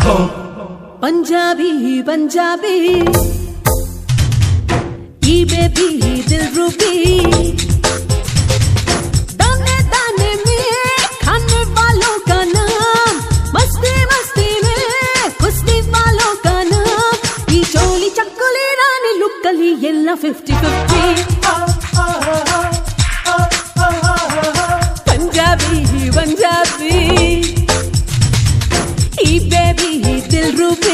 पंजाबी पंजाबी ये बेबी दिल रूबी दाने दाने में खाने वालों का नाम मस्ती मस्ती में कुश्ती वालों का नाम ये चोली चक्कुली रानी लुक्कली ಎಲ್ಲ 50-50 पंजाबी पंजाबी ये बेबी दिल रूबी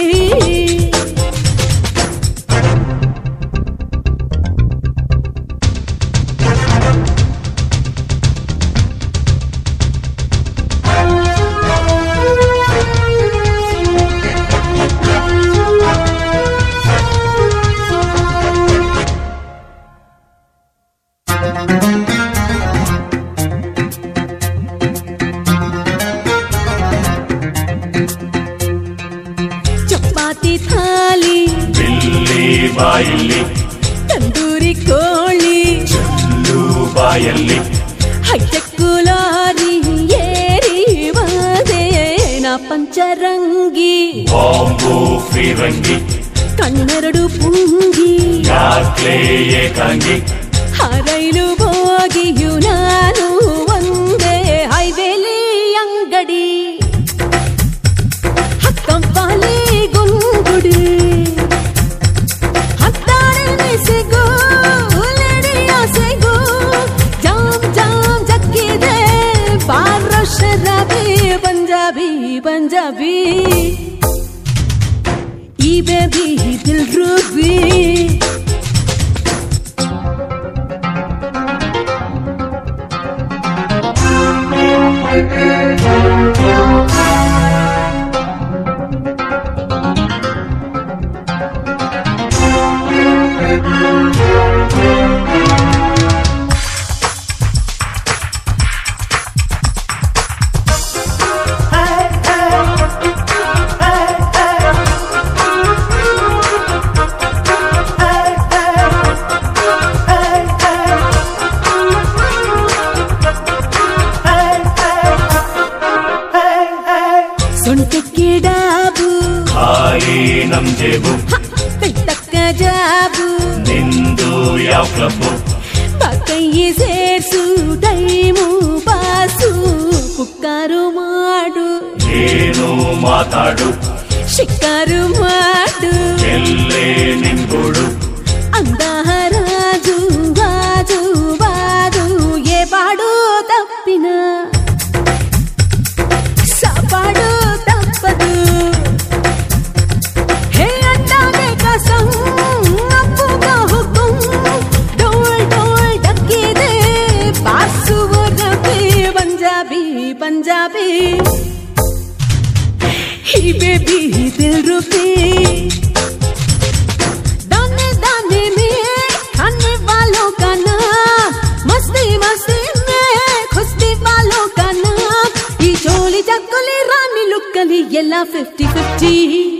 चपाती थाली बिल्ली बायल्ली तंदूरी कोळी चल्लू बायल्ली ಹೈಟೆಕ್ ಲಾರಿ ಏರಿ ಬಂದೆ ನಾ ಪಂಚರಂಗಿ ಬಾಂಬು ಫಿರಂಗಿ ಕಣ್ಣೆರಡು ಪುಂಗಿ ಯಾಕ್ಲೇ ಏಕಾಂಗಿ ಹರೈಲು ಹೋಗಿಯು ನಾನು ಒಂದೇ ಹೈವೇಲಿ ಅಂಗಡಿ ಹಕ್ಕಂಪಾಲಿ ಗುಂಗುಡಿ ಹತ್ತಾಳೆ ಮೀಸೆಗೂ ಲೇಡಿಯ ಸೆಗೂ ಜಾಮ್ ಜಾಮ್ ಜಕ್ಕಿದೆ ಬಾರೋ ಶರಾಬಿ पंजाबी पंजाबी ಈ ಬೇಬಿ ದಿಲ್ ರೂಬಿ ಸೊಂಟಕ್ಕೆ ಡಾಬು ಖಾಲಿ ನಮ್ ಜೇಬು ಬೆಟ್ಟಕ್ಕ ಜಾಬು ನಿಂದು ಯಾವ ಕ್ಲಬ್ಬು ಕೈಯಿ ಸೇರ್ಸು ಟೈಮು ಪಾಸು ಪುಕ್ಕಾರು ಮಾಡು ಏನು ಮಾತಾಡು ಶಿಕ್ಕಾರು ಮಾಡು ಎಲ್ಲೇ ನಿಂಗೂಡು ಅಂದಹರಾಜು ಬಾಜು ಬಾದು ಏ ಬಾಡು ತಪ್ಪಿನ ಸಾಪಾಡು ತಪ್ಪದು ಹೇ ಅಂದಾಗೆ ಕಸಂ ಅಪ್ಪುಗ ಹುಕುಂ ಡೋಲ್ ಡೋಲ್ ಡಕ್ಕಿದೆ ಬಾಸುವ ರಬಿ पंजाबी पंजाबी ही बेबी दिल रूबी दाने दाने में खाने वालों का नाम मस्ती मस्ती में खुश्ती वालों का नाम ये चोली चक्कुली रानी लुक्कली ಎಲ್ಲ 50-50